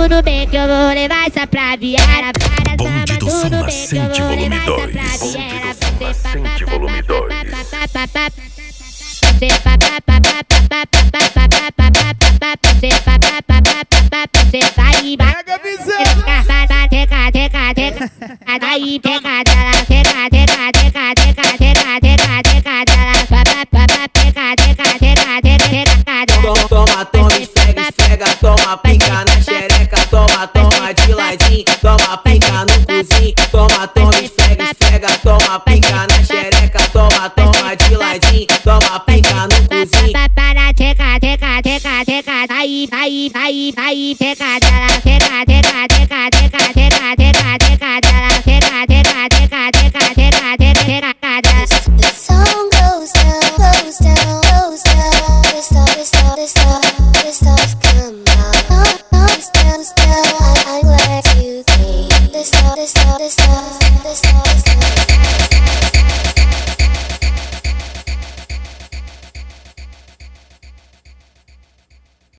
tudo bem que eu vou levar essa pra Viera. Bonde do Som Nascente Volume 2. Nascente Volume 2. Pega visão. Aí pega dela, Toma, toma, esfrega, toma, pica na xereca, toma de ladinho, toma, pica no cozinho, toma, esfrega, toma, pica na xereca, toma de ladinho, toma, pica no cozinho. Para teca, aí, teca dela, The song goes down, goes down, goes down. The stars come out. Goes down, I'm glad you came. The stars